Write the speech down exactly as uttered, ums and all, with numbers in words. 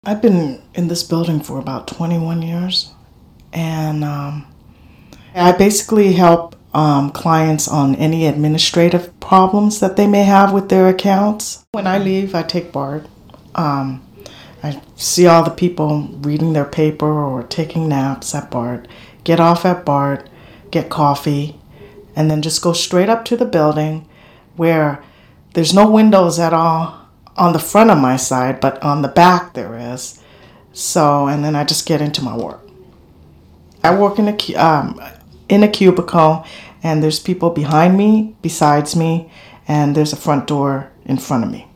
I've been in this building for about twenty-one years, and um, I basically help um, clients on any administrative problems that they may have with their accounts. When I leave, I take BART. Um, I see all the people reading their paper or taking naps at BART, get off at BART, get coffee, and then just go straight up to the building where there's no windows at all on the front of my side, but on the back there is. So, and then I just get into my work. I work in a, cu- um, in a cubicle, and there's people behind me, besides me, and there's a front door in front of me.